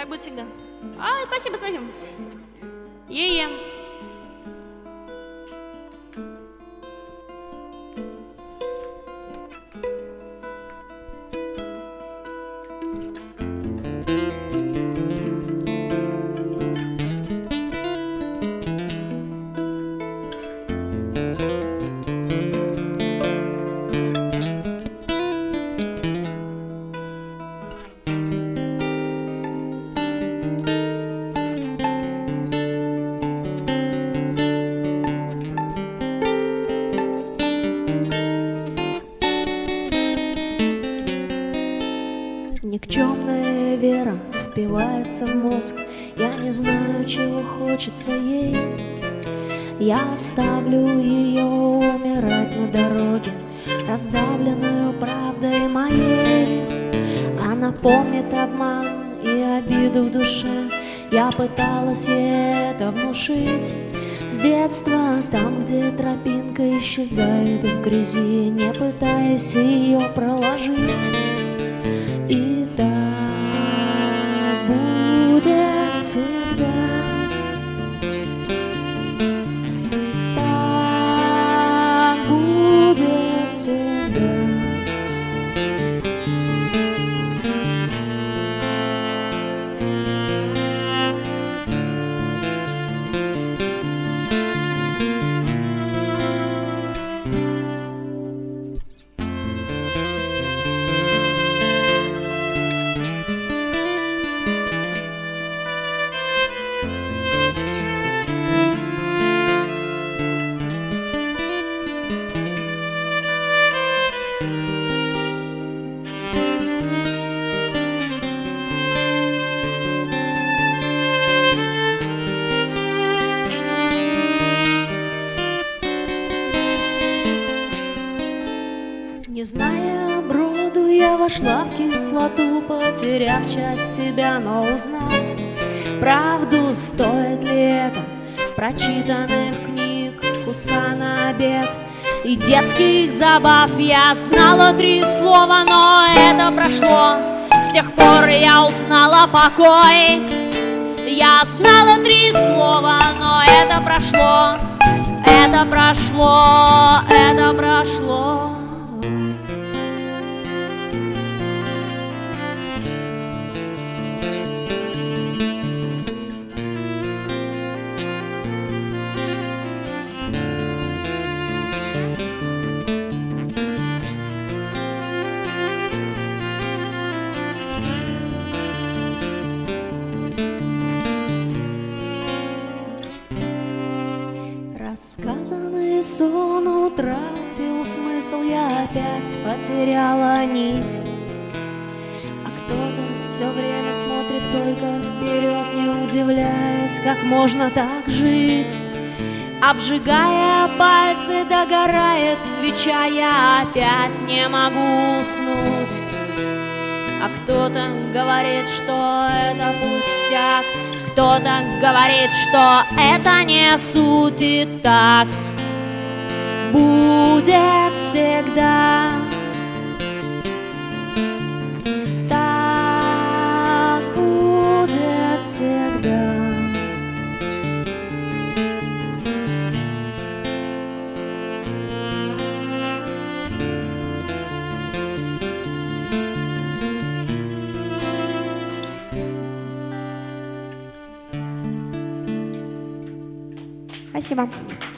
Так будет всегда. Спасибо, спасибо. Е-е. Никчемная вера впивается в мозг. Я не знаю, чего хочется ей. Я оставлю ее умирать на дороге, раздавленную правдой моей. Она помнит обман и обиду в душе. Я пыталась ей это внушить с детства, там, где тропинка исчезает в грязи, не пытаясь ее проложить. И так будет всегда. Так будет всегда. Не зная броду, я вошла в кислоту, потеряв часть себя, но узнав правду, стоит ли это прочитанных книг, куска на обед и детских забав. Я знала 3 слова, но это прошло. С тех пор я узнала покой. Я знала 3 слова, но это прошло. Это прошло, это прошло. Рассказанный сон утратил смысл, я опять потеряла нить. А кто-то все время смотрит только вперед, не удивляясь, как можно так жить. Обжигая пальцы, догорает свеча, я опять не могу уснуть. А кто-то говорит, что это пустяк, кто-то говорит, что это не суть, и так будет всегда. Так будет всегда. Спасибо.